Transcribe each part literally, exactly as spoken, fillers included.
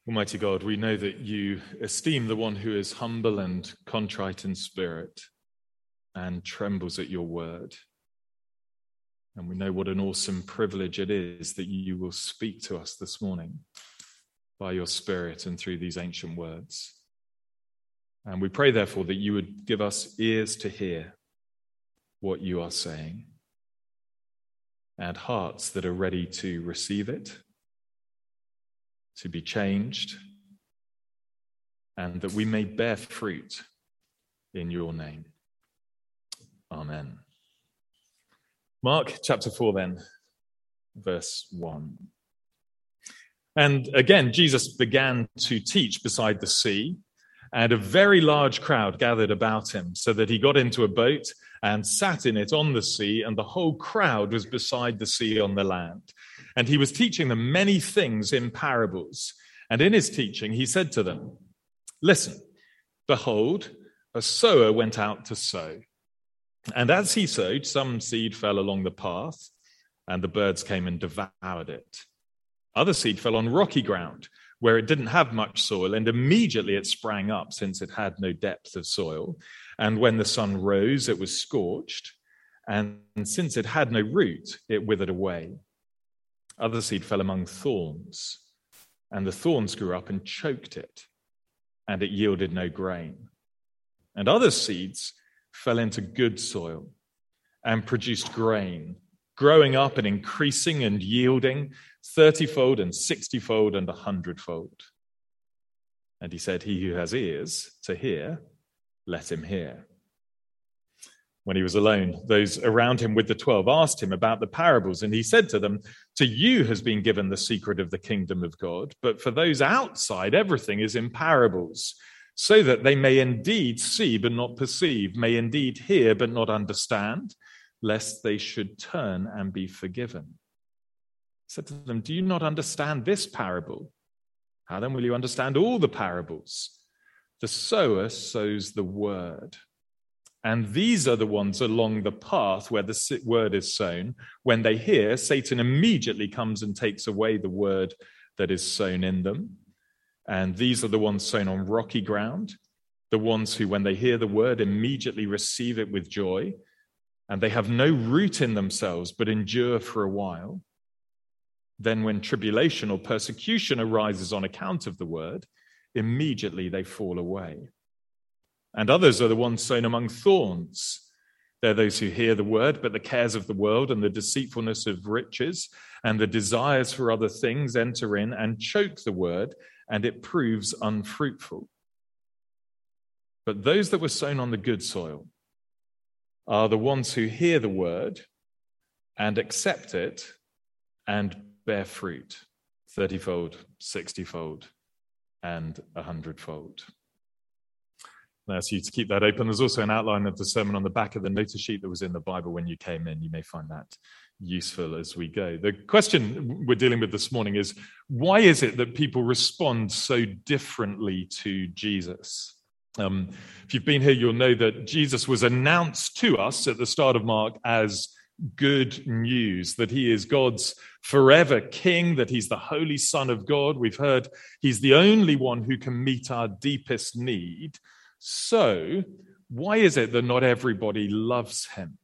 Almighty God, we know that you esteem the one who is humble and contrite in spirit and trembles at your word. And we know what an awesome privilege it is that you will speak to us this morning by your Spirit and through these ancient words. And we pray, therefore, that you would give us ears to hear what you are saying and hearts that are ready to receive it, to be changed, and that we may bear fruit in your name. Amen. Mark chapter four then, verse one. And again, Jesus began to teach beside the sea, and a very large crowd gathered about him, so that he got into a boat and sat in it on the sea, and the whole crowd was beside the sea on the land. And he was teaching them many things in parables. And in his teaching, he said to them, "Listen, behold, a sower went out to sow. And as he sowed, some seed fell along the path, and the birds came and devoured it. Other seed fell on rocky ground, where it didn't have much soil, and immediately it sprang up, since it had no depth of soil. And when the sun rose, it was scorched, and since it had no root, it withered away. Other seed fell among thorns, and the thorns grew up and choked it, and it yielded no grain. And other seeds fell into good soil and produced grain, growing up and increasing and yielding thirty-fold and sixty-fold and a hundredfold." And he said, "He who has ears to hear, let him hear." When he was alone, those around him with the twelve asked him about the parables, and he said to them, "To you has been given the secret of the kingdom of God, but for those outside, everything is in parables, so that they may indeed see but not perceive, may indeed hear but not understand, lest they should turn and be forgiven." He said to them, "Do you not understand this parable? How then will you understand all the parables? The sower sows the word. And these are the ones along the path where the word is sown. When they hear, Satan immediately comes and takes away the word that is sown in them. And these are the ones sown on rocky ground, the ones who, when they hear the word, immediately receive it with joy. And they have no root in themselves, but endure for a while. Then when tribulation or persecution arises on account of the word, immediately they fall away. And others are the ones sown among thorns. They're those who hear the word, but the cares of the world and the deceitfulness of riches and the desires for other things enter in and choke the word, and it proves unfruitful. But those that were sown on the good soil are the ones who hear the word and accept it and bear fruit, thirty-fold, sixty-fold, and a hundredfold." I ask you to keep that open. There's also an outline of the sermon on the back of the notice sheet that was in the Bible when you came in. You may find that useful as we go. The question we're dealing with this morning is, why is it that people respond so differently to Jesus? Um, if you've been here, you'll know that Jesus was announced to us at the start of Mark as good news, that he is God's forever king, that he's the Holy Son of God. We've heard he's the only one who can meet our deepest need. So, why is it that not everybody loves him?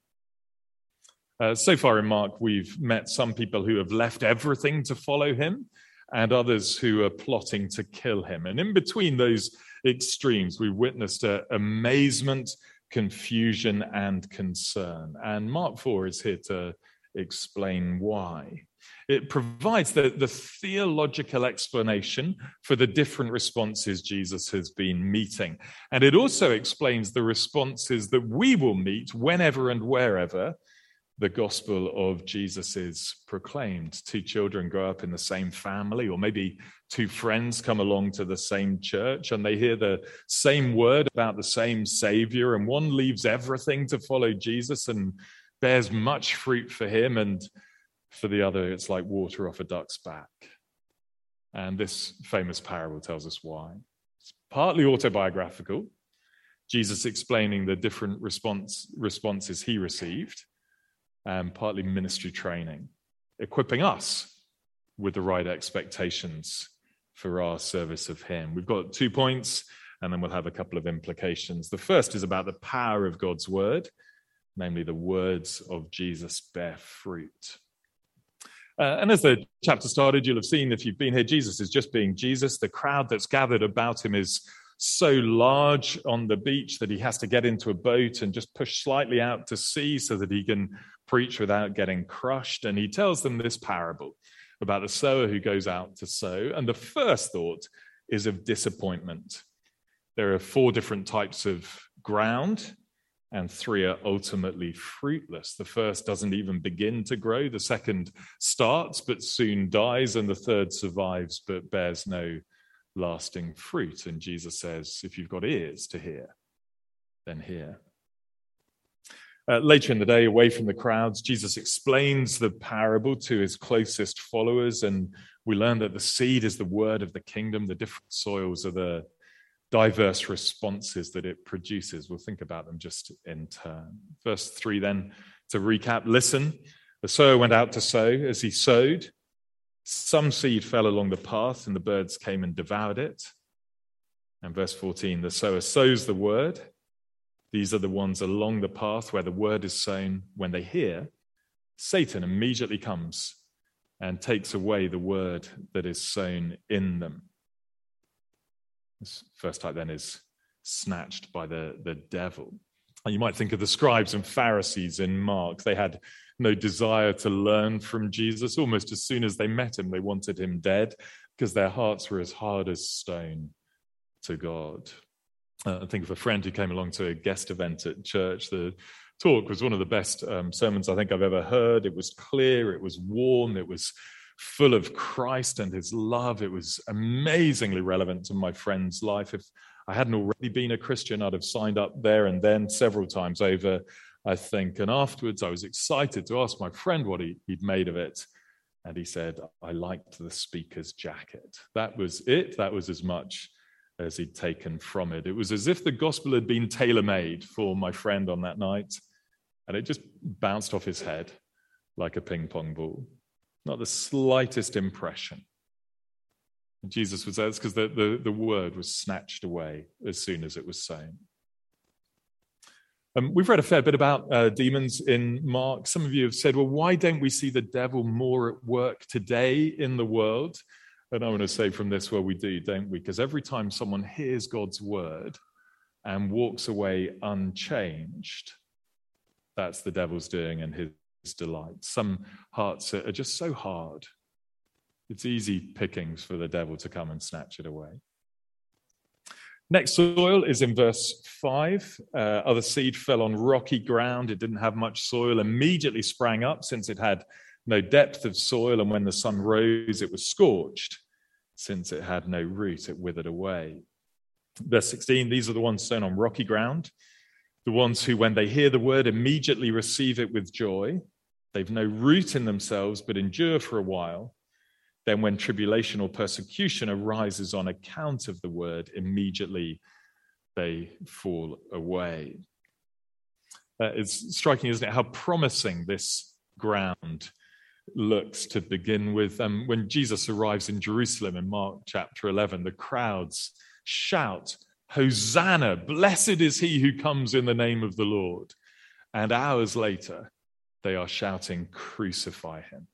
Uh, so far in Mark, we've met some people who have left everything to follow him, and others who are plotting to kill him. And in between those extremes, we witnessed uh, amazement, confusion, and concern. And Mark four is here to explain why. It provides the, the theological explanation for the different responses Jesus has been meeting. And it also explains the responses that we will meet whenever and wherever the gospel of Jesus is proclaimed. Two children grow up in the same family, or maybe two friends come along to the same church and they hear the same word about the same Savior, and one leaves everything to follow Jesus and bears much fruit for him, and for the other, it's like water off a duck's back. And this famous parable tells us why. It's partly autobiographical, Jesus explaining the different response, responses he received, and partly ministry training, equipping us with the right expectations for our service of him. We've got two points, and then we'll have a couple of implications. The first is about the power of God's word, namely the words of Jesus bear fruit. Uh, and as the chapter started, you'll have seen, if you've been here, Jesus is just being Jesus. The crowd that's gathered about him is so large on the beach that he has to get into a boat and just push slightly out to sea so that he can preach without getting crushed. And he tells them this parable about the sower who goes out to sow. And the first thought is of disappointment. There are four different types of ground, and three are ultimately fruitless. The first doesn't even begin to grow. The second starts but soon dies. And the third survives but bears no lasting fruit. And Jesus says, if you've got ears to hear, then hear. Uh, later in the day, away from the crowds, Jesus explains the parable to his closest followers. And we learn that the seed is the word of the kingdom. The different soils are the diverse responses that it produces. We'll think about them just in turn. Verse three then, to recap, listen, the sower went out to sow. As he sowed, some seed fell along the path and the birds came and devoured it. And verse fourteen, the sower sows the word. These are the ones along the path where the word is sown. When they hear, Satan immediately comes and takes away the word that is sown in them. This first type then is snatched by the, the devil. And you might think of the scribes and Pharisees in Mark. They had no desire to learn from Jesus. Almost as soon as they met him, they wanted him dead because their hearts were as hard as stone to God. Uh, I think of a friend who came along to a guest event at church. The talk was one of the best um, sermons I think I've ever heard. It was clear, it was warm, it was full of Christ and his love. It was amazingly relevant to my friend's life. If I hadn't already been a Christian, I'd have signed up there and then several times over, I think. And afterwards, I was excited to ask my friend what he, he'd made of it. And he said, I liked the speaker's jacket. That was it. That was as much as he'd taken from it. It was as if the gospel had been tailor-made for my friend on that night. And it just bounced off his head like a ping pong ball. Not the slightest impression. And Jesus was there because the, the, the word was snatched away as soon as it was sown. Um, we've read a fair bit about uh, demons in Mark. Some of you have said, well, why don't we see the devil more at work today in the world? And I want to say from this, well, we do, don't we? Because every time someone hears God's word and walks away unchanged, that's the devil's doing and his delight. Some hearts are just so hard. It's easy pickings for the devil to come and snatch it away. Next soil is in verse five. Uh, other seed fell on rocky ground. It didn't have much soil. Immediately sprang up since it had no depth of soil. And when the sun rose, it was scorched. Since it had no root, it withered away. Verse sixteen, these are the ones sown on rocky ground. The ones who, when they hear the word, immediately receive it with joy. They've no root in themselves, but endure for a while. Then when tribulation or persecution arises on account of the word, immediately they fall away. Uh, it's striking, isn't it, how promising this ground looks to begin with. Um, when Jesus arrives in Jerusalem in Mark chapter eleven, the crowds shout, Hosanna, blessed is he who comes in the name of the Lord. And hours later, they are shouting, crucify him.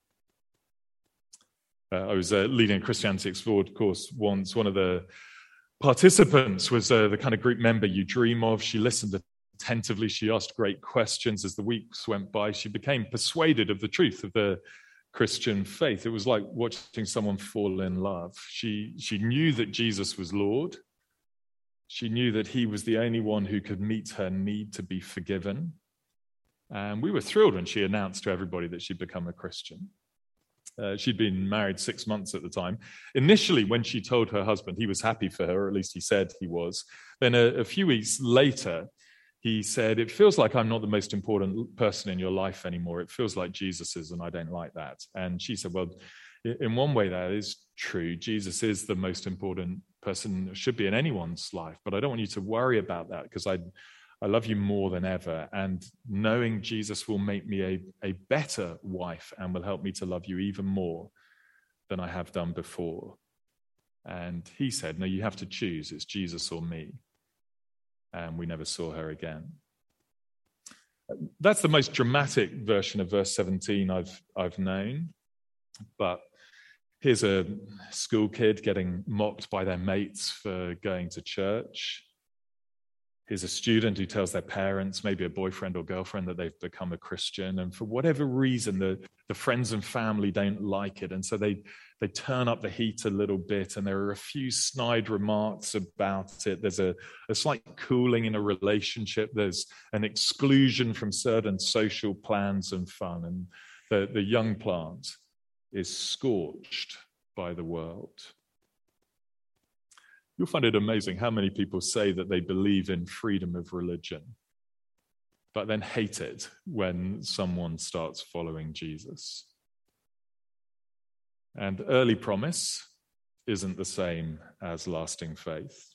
Uh, I was uh, leading a Christianity Explored course once. One of the participants was uh, the kind of group member you dream of. She listened attentively. She asked great questions. As the weeks went by, she became persuaded of the truth of the Christian faith. It was like watching someone fall in love. She, she knew that Jesus was Lord. She knew that he was the only one who could meet her need to be forgiven. And we were thrilled when she announced to everybody that she'd become a Christian. Uh, she'd been married six months at the time. Initially, when she told her husband, he was happy for her, or at least he said he was. Then a, a few weeks later, he said, it feels like I'm not the most important person in your life anymore. It feels like Jesus is, and I don't like that. And she said, well, in one way that is true. Jesus is the most important person, should be in anyone's life. But I don't want you to worry about that because I I love you more than ever. And knowing Jesus will make me a, a better wife and will help me to love you even more than I have done before. And he said, no, you have to choose. It's Jesus or me. And we never saw her again. That's the most dramatic version of verse seventeen I've I've known. But here's a school kid getting mocked by their mates for going to church. Here's a student who tells their parents, maybe a boyfriend or girlfriend, that they've become a Christian. And for whatever reason, the, the friends and family don't like it. And so they, they turn up the heat a little bit. And there are a few snide remarks about it. There's a, a slight cooling in a relationship. There's an exclusion from certain social plans and fun. And the, the young plant is scorched by the world. You'll find it amazing how many people say that they believe in freedom of religion, but then hate it when someone starts following Jesus. And early promise isn't the same as lasting faith.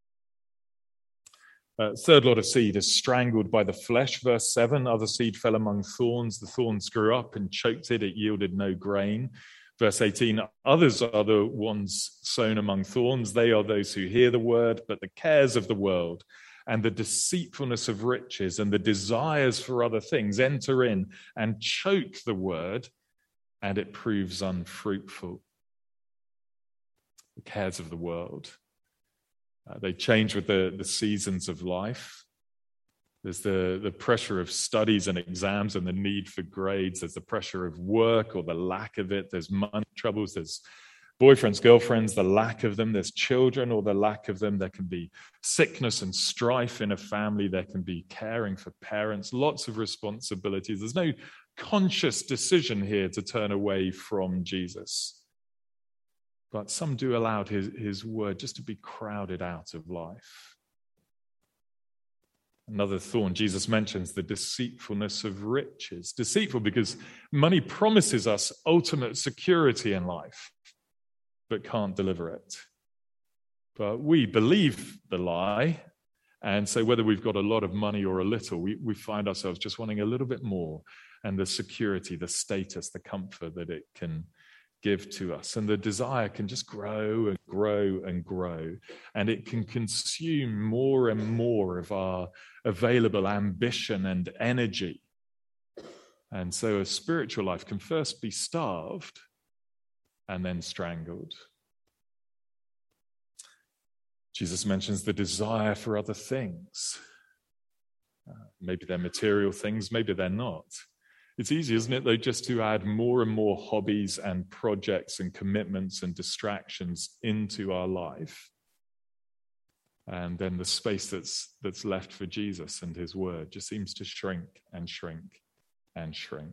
Uh, third lot of seed is strangled by the flesh, verse seven. Other seed fell among thorns. The thorns grew up and choked it. It yielded no grain. Verse eighteen, others are the ones sown among thorns. They are those who hear the word, but the cares of the world and the deceitfulness of riches and the desires for other things enter in and choke the word, and it proves unfruitful. The cares of the world. Uh, they change with the, the seasons of life. There's the, the pressure of studies and exams and the need for grades. There's the pressure of work or the lack of it. There's money troubles. There's boyfriends, girlfriends, the lack of them. There's children or the lack of them. There can be sickness and strife in a family. There can be caring for parents. Lots of responsibilities. There's no conscious decision here to turn away from Jesus. But some do allow his, his word just to be crowded out of life. Another thorn, Jesus mentions the deceitfulness of riches. Deceitful because money promises us ultimate security in life, but can't deliver it. But we believe the lie, and so whether we've got a lot of money or a little, we, we find ourselves just wanting a little bit more, and the security, the status, the comfort that it can give to us. And the desire can just grow and grow and grow. And it can consume more and more of our available ambition and energy. And so a spiritual life can first be starved and then strangled. Jesus mentions the desire for other things. Uh, maybe they're material things, maybe they're not. It's easy, isn't it, though, just to add more and more hobbies and projects and commitments and distractions into our life. And then the space that's that's left for Jesus and his word just seems to shrink and shrink and shrink.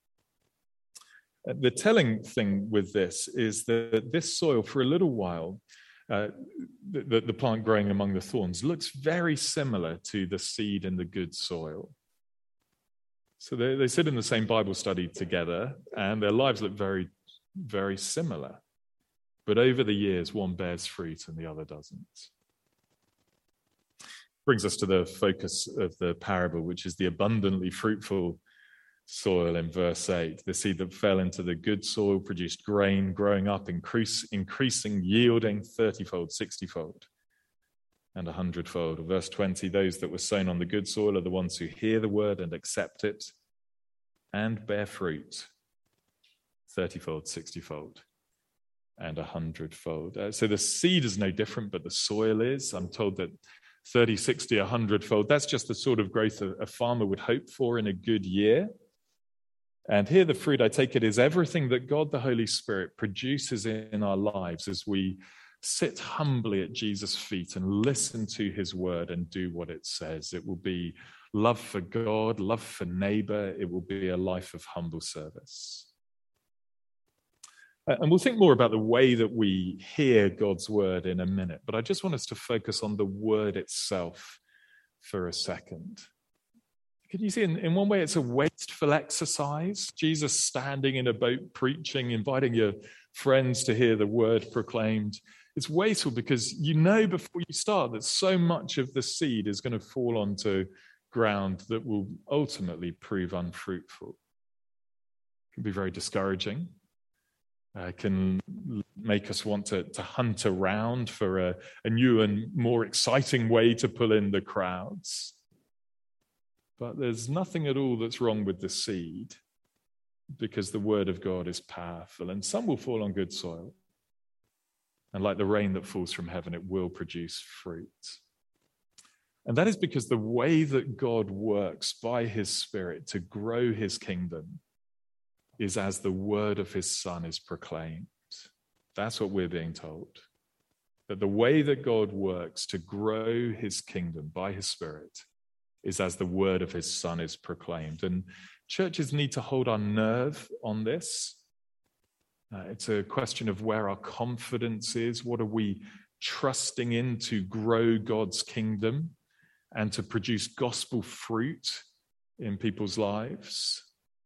The telling thing with this is that this soil, for a little while, uh, the, the plant growing among the thorns, looks very similar to the seed in the good soil. So they, they sit in the same Bible study together, and their lives look very, very similar. But over the years, one bears fruit and the other doesn't. Brings us to the focus of the parable, which is the abundantly fruitful soil in verse eight. The seed that fell into the good soil produced grain, growing up, increase, increasing, yielding thirty-fold, sixty-fold, and a hundredfold. Verse twenty, those that were sown on the good soil are the ones who hear the word and accept it and bear fruit, thirty-fold, sixty-fold, and a hundredfold. Uh, so the seed is no different, but the soil is. I'm told that thirty, sixty, a hundredfold, that's just the sort of growth a, a farmer would hope for in a good year. And here the fruit, I take it, is everything that God the Holy Spirit produces in our lives as we sit humbly at Jesus' feet and listen to his word and do what it says. It will be love for God, love for neighbor. It will be a life of humble service. And we'll think more about the way that we hear God's word in a minute, but I just want us to focus on the word itself for a second. Can you see, in, in one way, it's a wasteful exercise. Jesus standing in a boat preaching, inviting your friends to hear the word proclaimed. It's wasteful because you know before you start that so much of the seed is going to fall onto ground that will ultimately prove unfruitful. It can be very discouraging. uh, can make us want to, to hunt around for a, a new and more exciting way to pull in the crowds. But there's nothing at all that's wrong with the seed, because the word of God is powerful, and some will fall on good soil. And like the rain that falls from heaven, it will produce fruit. And that is because the way that God works by his Spirit to grow his kingdom is as the word of his Son is proclaimed. That's what we're being told. That the way that God works to grow his kingdom by his Spirit is as the word of his Son is proclaimed. And churches need to hold our nerve on this. Uh, it's a question of where our confidence is. What are we trusting in to grow God's kingdom and to produce gospel fruit in people's lives?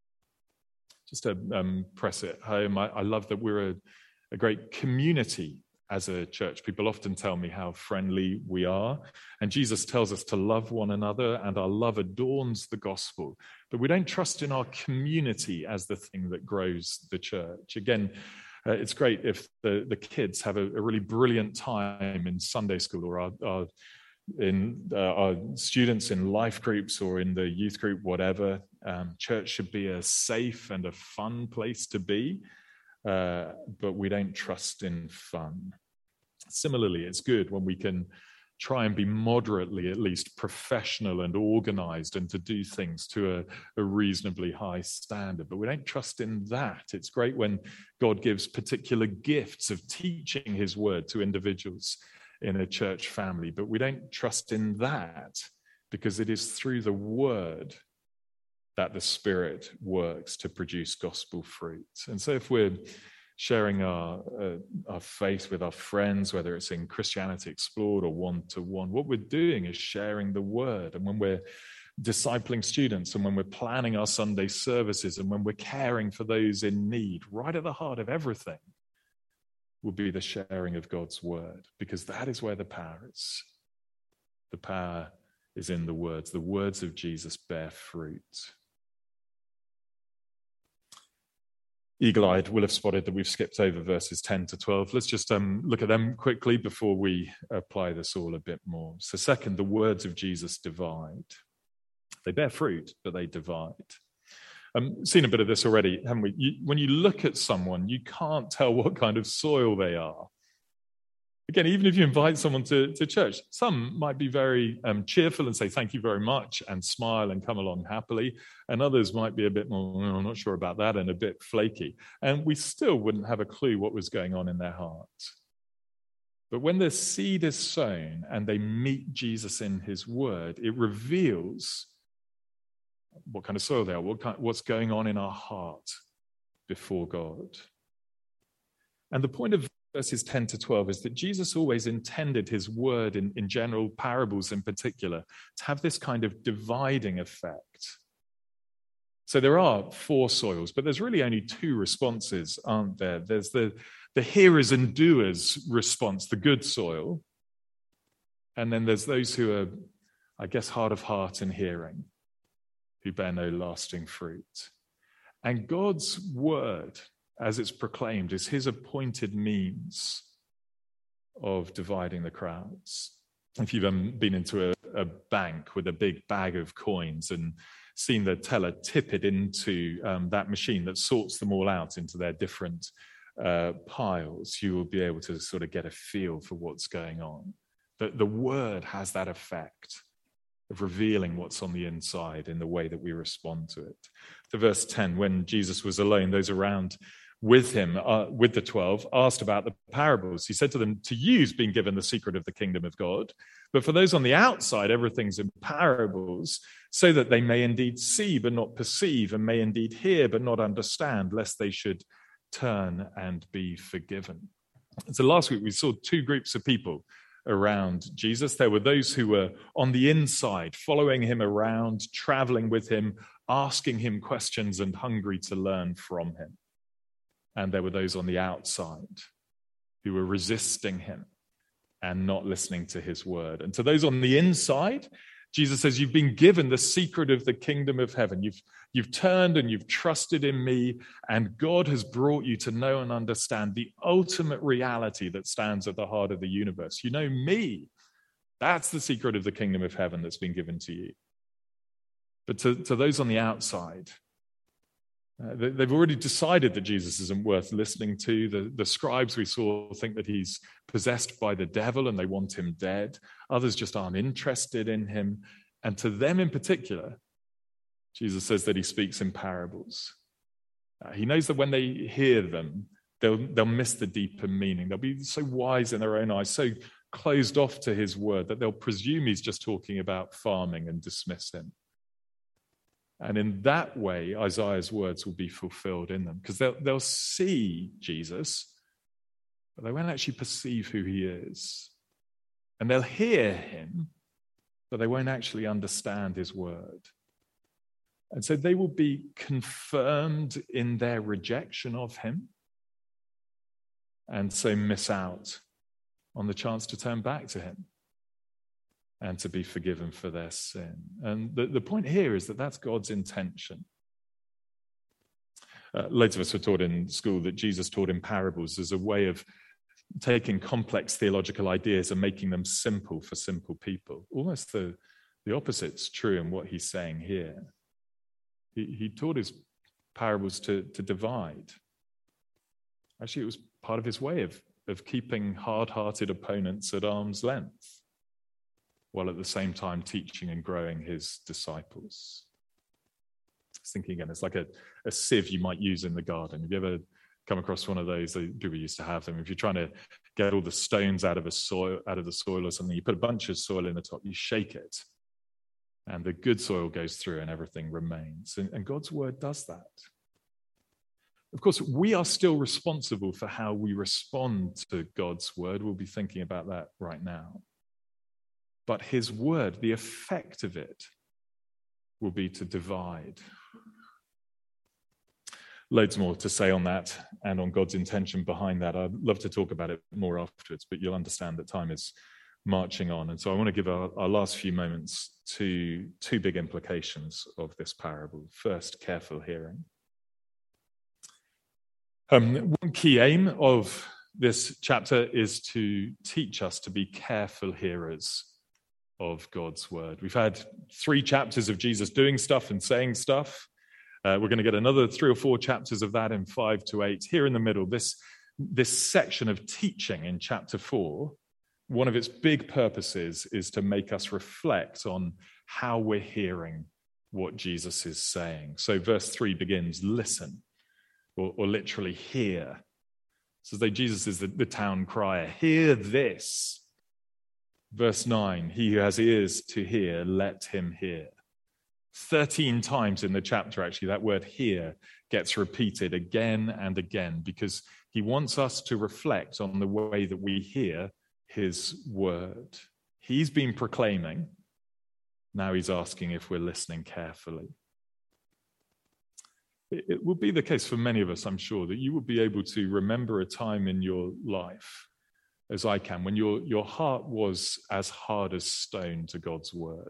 Just to um, press it home, I, I love that we're a, a great community as a church. People often tell me how friendly we are, and Jesus tells us to love one another, and our love adorns the gospel. But we don't trust in our community as the thing that grows the church. Again, uh, it's great if the, the kids have a, a really brilliant time in Sunday school, or our, our in uh, our students in life groups or in the youth group, whatever. Um, church should be a safe and a fun place to be, uh, but we don't trust in fun. Similarly, it's good when we can try and be moderately, at least, professional and organized, and to do things to a, a reasonably high standard. But we don't trust in that. It's great when God gives particular gifts of teaching his word to individuals in a church family, but we don't trust in that, because it is through the word that the Spirit works to produce gospel fruit. And so if we're sharing our uh, our faith with our friends, whether it's in Christianity Explored or one-to-one, what we're doing is sharing the word. And when we're discipling students, and when we're planning our Sunday services, and when we're caring for those in need, right at the heart of everything will be the sharing of God's word, because that is where the power is. The power is in the words. The words of Jesus bear fruit. Eagle-eyed will have spotted that we've skipped over verses ten to twelve. Let's just um, look at them quickly before we apply this all a bit more. So second, the words of Jesus divide. They bear fruit, but they divide. Um, seen a bit of this already, haven't we? You, when you look at someone, you can't tell what kind of soil they are. Again, even if you invite someone to, to church, some might be very um, cheerful and say thank you very much and smile and come along happily, and others might be a bit more, well, I'm not sure about that, and a bit flaky. And we still wouldn't have a clue what was going on in their hearts. But when the seed is sown and they meet Jesus in his word, it reveals what kind of soil they are, what kind, what's going on in our heart before God. And the point of verses ten to twelve is that Jesus always intended his word, in, in general, parables in particular, to have this kind of dividing effect. So there are four soils, but there's really only two responses, aren't there? There's the, the hearers and doers response, the good soil, and then there's those who are, I guess, hard of heart and hearing, who bear no lasting fruit. And God's word, as it's proclaimed, is his appointed means of dividing the crowds. If you've um, been into a, a bank with a big bag of coins and seen the teller tip it into um, that machine that sorts them all out into their different uh, piles, you will be able to sort of get a feel for what's going on. The, the word has that effect of revealing what's on the inside in the way that we respond to it. To verse ten, when Jesus was alone, those around with him, uh, with the twelve, asked about the parables. He said to them, to you's been given the secret of the kingdom of God, but for those on the outside, everything's in parables, so that they may indeed see but not perceive, and may indeed hear but not understand, lest they should turn and be forgiven. So last week we saw two groups of people around Jesus. There were those who were on the inside, following him around, traveling with him, asking him questions and hungry to learn from him. And there were those on the outside who were resisting him and not listening to his word. And to those on the inside, Jesus says, you've been given the secret of the kingdom of heaven. You've, you've turned and you've trusted in me, and God has brought you to know and understand the ultimate reality that stands at the heart of the universe. You know me. That's the secret of the kingdom of heaven that's been given to you. But to, to those on the outside, uh, they, they've already decided that Jesus isn't worth listening to. The, the scribes we saw think that he's possessed by the devil and they want him dead. Others just aren't interested in him. And to them in particular, Jesus says that he speaks in parables. Uh, he knows that when they hear them, they'll, they'll miss the deeper meaning. They'll be so wise in their own eyes, so closed off to his word that they'll presume he's just talking about farming and dismiss him. And in that way, Isaiah's words will be fulfilled in them, because they'll, they'll see Jesus, but they won't actually perceive who he is. And they'll hear him, but they won't actually understand his word. And so they will be confirmed in their rejection of him, and so miss out on the chance to turn back to him and to be forgiven for their sin. And the, the point here is that that's God's intention. Uh, loads of us were taught in school that Jesus taught in parables as a way of taking complex theological ideas and making them simple for simple people. Almost the, the opposite's true in what he's saying here. He, he taught his parables to, to divide. Actually, it was part of his way of, of keeping hard-hearted opponents at arm's length, while at the same time teaching and growing his disciples. I was thinking again, it's like a, a sieve you might use in the garden. Have you ever come across one of those? People used to have them. If you're trying to get all the stones out of a soil, out of the soil or something, you put a bunch of soil in the top, you shake it, and the good soil goes through and everything remains. And, and God's word does that. Of course, we are still responsible for how we respond to God's word. We'll be thinking about that right now. But his word, the effect of it, will be to divide. Loads more to say on that and on God's intention behind that. I'd love to talk about it more afterwards, but you'll understand that time is marching on. And so I want to give our, our last few moments to two big implications of this parable. First, careful hearing. Um, one key aim of this chapter is to teach us to be careful hearers of God's word. We've had three chapters of Jesus doing stuff and saying stuff. Uh, we're going to get another three or four chapters of that in five to eight. Here in the middle, this, this section of teaching in chapter four, one of its big purposes is to make us reflect on how we're hearing what Jesus is saying. So verse three begins, listen, or, or literally hear. So as though Jesus is the, the town crier, hear this. Verse nine, he who has ears to hear, let him hear. thirteen times in the chapter, actually, that word hear gets repeated again and again, because he wants us to reflect on the way that we hear his word. He's been proclaiming. Now he's asking if we're listening carefully. It, it will be the case for many of us, I'm sure, that you will be able to remember a time in your life, as I can, when your, your heart was as hard as stone to God's word.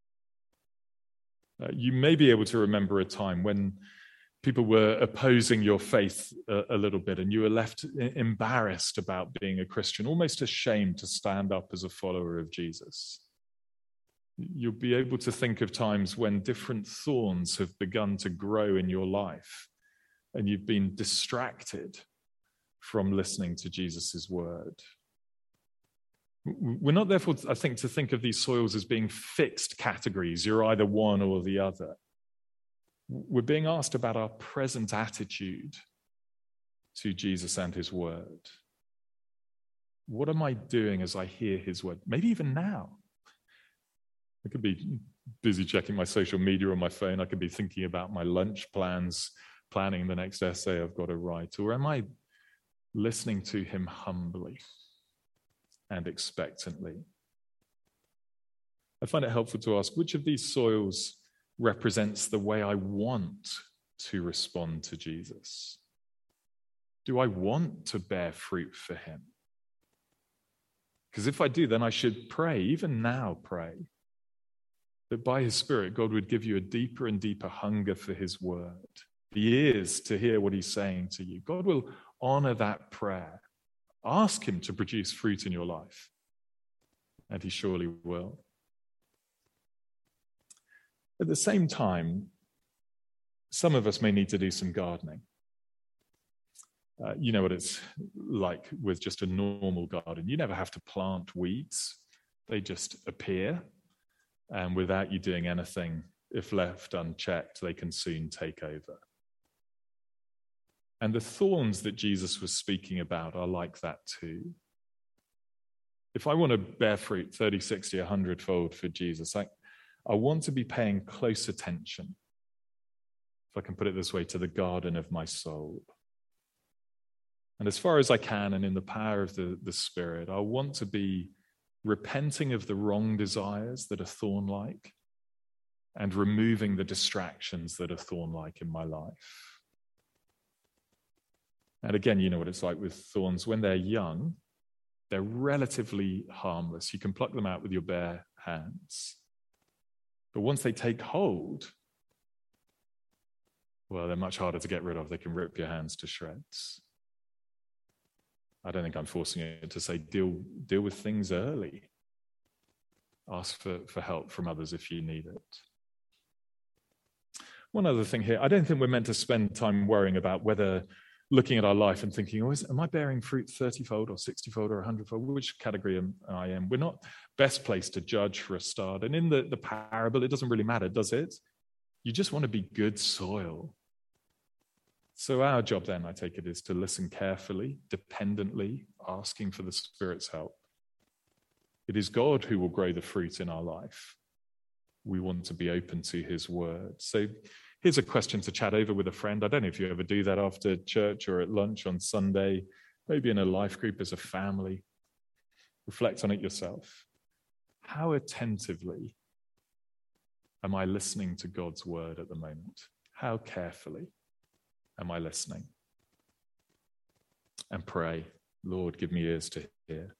Uh, you may be able to remember a time when people were opposing your faith a, a little bit, and you were left embarrassed about being a Christian, almost ashamed to stand up as a follower of Jesus. You'll be able to think of times when different thorns have begun to grow in your life, and you've been distracted from listening to Jesus' word. We're not, therefore, I think, to think of these soils as being fixed categories. You're either one or the other. We're being asked about our present attitude to Jesus and his word. What am I doing as I hear his word? Maybe even now. I could be busy checking my social media on my phone. I could be thinking about my lunch plans, planning the next essay I've got to write. Or am I listening to him humbly and expectantly? I find it helpful to ask, which of these soils represents the way I want to respond to Jesus? Do I want to bear fruit for him? Because if I do, then I should pray, even now pray, that by his Spirit, God would give you a deeper and deeper hunger for his word, the ears to hear what he's saying to you. God will honor that prayer. Ask him to produce fruit in your life, and he surely will. At the same time, some of us may need to do some gardening. Uh, you know what it's like with just a normal garden. You never have to plant weeds. They just appear, and without you doing anything, if left unchecked, they can soon take over. And the thorns that Jesus was speaking about are like that too. If I want to bear fruit thirty, sixty, one hundred fold for Jesus, I, I want to be paying close attention, if I can put it this way, to the garden of my soul. And as far as I can, and in the power of the, the Spirit, I want to be repenting of the wrong desires that are thorn-like and removing the distractions that are thorn-like in my life. And again, you know what it's like with thorns. When they're young, they're relatively harmless. You can pluck them out with your bare hands. But once they take hold, well, they're much harder to get rid of. They can rip your hands to shreds. I don't think I'm forcing it to say deal deal with things early. Ask for, for help from others if you need it. One other thing here, I don't think we're meant to spend time worrying about whether looking at our life and thinking, oh, is, am I bearing fruit thirty-fold or sixty-fold or one hundred-fold? Which category am I in? We're not best placed to judge for a start. And in the, the parable, it doesn't really matter, does it? You just want to be good soil. So our job then, I take it, is to listen carefully, dependently, asking for the Spirit's help. It is God who will grow the fruit in our life. We want to be open to his word. So here's a question to chat over with a friend. I don't know if you ever do that after church or at lunch on Sunday, maybe in a life group as a family. Reflect on it yourself. How attentively am I listening to God's word at the moment? How carefully am I listening? And pray, Lord, give me ears to hear.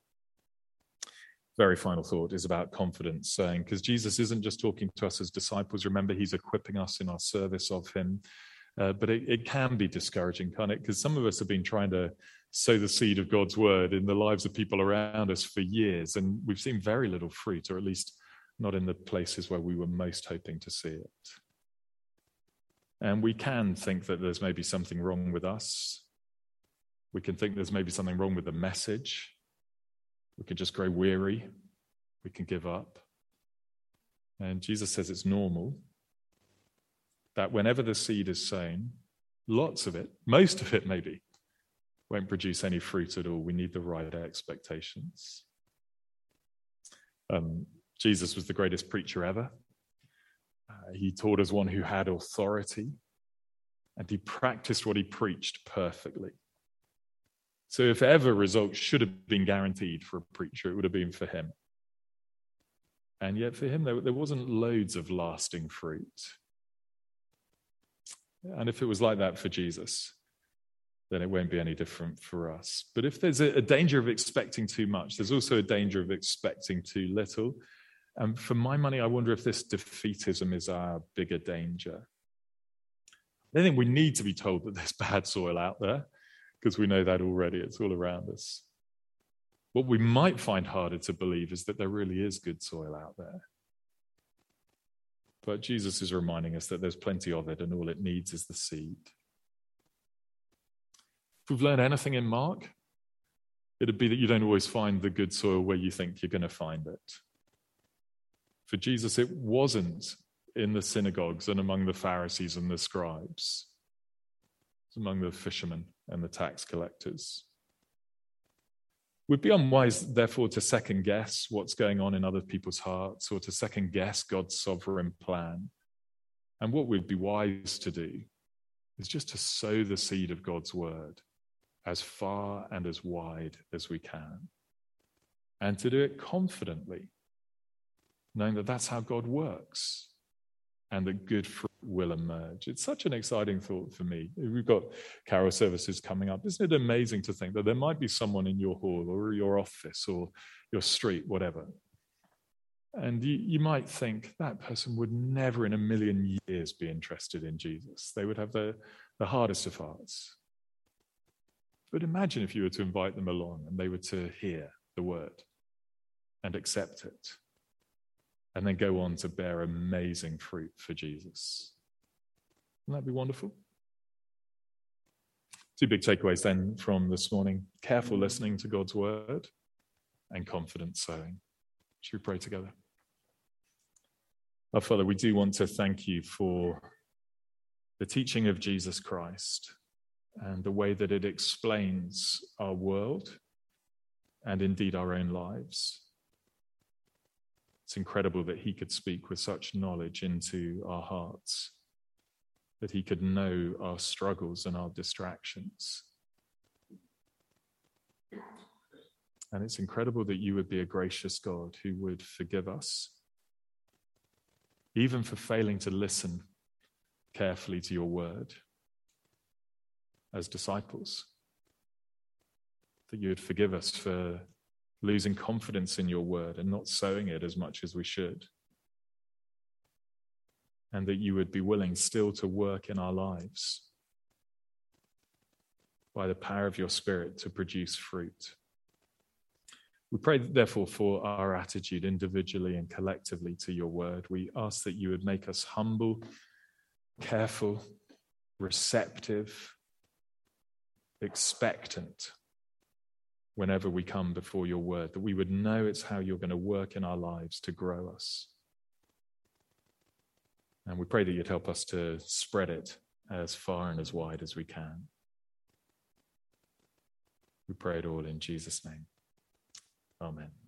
Very final thought is about confidence, saying, because Jesus isn't just talking to us as disciples. Remember, he's equipping us in our service of him. Uh, but it, it can be discouraging, can't it? Because some of us have been trying to sow the seed of God's word in the lives of people around us for years, and we've seen very little fruit, or at least not in the places where we were most hoping to see it. And we can think that there's maybe something wrong with us. We can think there's maybe something wrong with the message. We can just grow weary. We can give up. And Jesus says it's normal that whenever the seed is sown, lots of it, most of it maybe, won't produce any fruit at all. We need the right expectations. Um, Jesus was the greatest preacher ever. Uh, he taught as one who had authority, and he practiced what he preached perfectly. So if ever results should have been guaranteed for a preacher, it would have been for him. And yet for him, there, there wasn't loads of lasting fruit. And if it was like that for Jesus, then it won't be any different for us. But if there's a, a danger of expecting too much, there's also a danger of expecting too little. And for my money, I wonder if this defeatism is our bigger danger. I don't think we need to be told that there's bad soil out there, because we know that already. It's all around us. What we might find harder to believe is that there really is good soil out there. But Jesus is reminding us that there's plenty of it, and all it needs is the seed. If we've learned anything in Mark, it'd be that you don't always find the good soil where you think you're going to find it. For Jesus, it wasn't in the synagogues and among the Pharisees and the scribes. It's among the fishermen and the tax collectors. We'd be unwise, therefore, to second guess what's going on in other people's hearts, or to second guess God's sovereign plan. And what we'd be wise to do is just to sow the seed of God's word as far and as wide as we can, and to do it confidently, knowing that that's how God works and that good fruit will emerge. It's such an exciting thought for me. We've got carol services coming up. Isn't it amazing to think that there might be someone in your hall or your office or your street, whatever, And you, you might think that person would never in a million years be interested in Jesus. They would have the, the hardest of hearts. But imagine if you were to invite them along and they were to hear the word and accept it, and then go on to bear amazing fruit for Jesus. Wouldn't that be wonderful? Two big takeaways then from this morning: careful listening to God's word and confident sowing. Should we pray together? Our Father, we do want to thank you for the teaching of Jesus Christ and the way that it explains our world and indeed our own lives. It's incredible that he could speak with such knowledge into our hearts, that he could know our struggles and our distractions. And it's incredible that you would be a gracious God who would forgive us, even for failing to listen carefully to your word as disciples. That you would forgive us for losing confidence in your word and not sowing it as much as we should. And that you would be willing still to work in our lives by the power of your Spirit to produce fruit. We pray, therefore, for our attitude individually and collectively to your word. We ask that you would make us humble, careful, receptive, expectant whenever we come before your word, that we would know it's how you're going to work in our lives to grow us. And we pray that you'd help us to spread it as far and as wide as we can. We pray it all in Jesus' name. Amen.